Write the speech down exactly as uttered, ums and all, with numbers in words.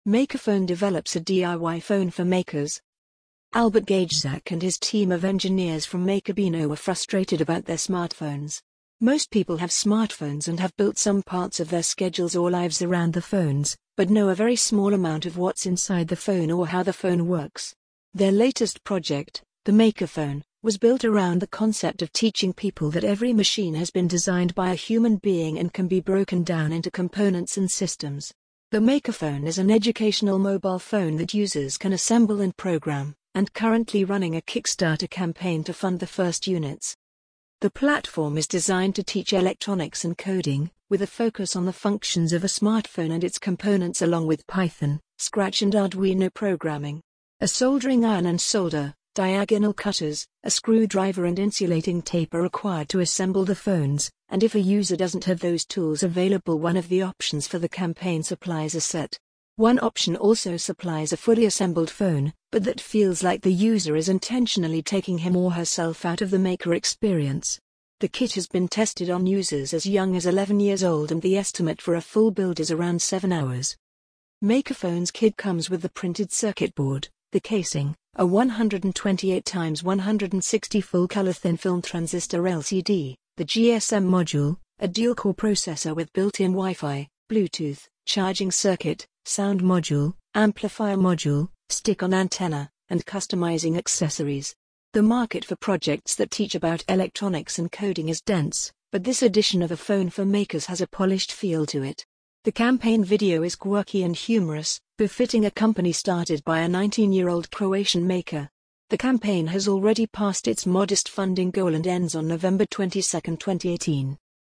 Makerphone develops a D I Y phone for makers. Albert Gajczak and his team of engineers from Makerbino were frustrated about their smartphones. Most people have smartphones and have built some parts of their schedules or lives around the phones, but know a very small amount of what's inside the phone or how the phone works. Their latest project, the Makerphone, was built around the concept of teaching people that every machine has been designed by a human being and can be broken down into components and systems. The Makerphone is an educational mobile phone that users can assemble and program, and currently running a Kickstarter campaign to fund the first units. The platform is designed to teach electronics and coding, with a focus on the functions of a smartphone and its components along with Python, Scratch and Arduino programming. A soldering iron and solder, diagonal cutters, a screwdriver and insulating tape are required to assemble the phones, and if a user doesn't have those tools available, one of the options for the campaign supplies a set. One option also supplies a fully assembled phone, but that feels like the user is intentionally taking him or herself out of the maker experience. The kit has been tested on users as young as eleven years old and the estimate for a full build is around seven hours. Makerphone's kit comes with the printed circuit board, the casing, a one hundred twenty-eight by one hundred sixty full-color thin-film transistor L C D, the G S M module, a dual-core processor with built-in Wi-Fi, Bluetooth, charging circuit, sound module, amplifier module, stick-on antenna, and customizing accessories. The market for projects that teach about electronics and coding is dense, but this edition of a phone for makers has a polished feel to it. The campaign video is quirky and humorous, befitting a company started by a nineteen-year-old Croatian maker. The campaign has already passed its modest funding goal and ends on November twenty-second, twenty eighteen.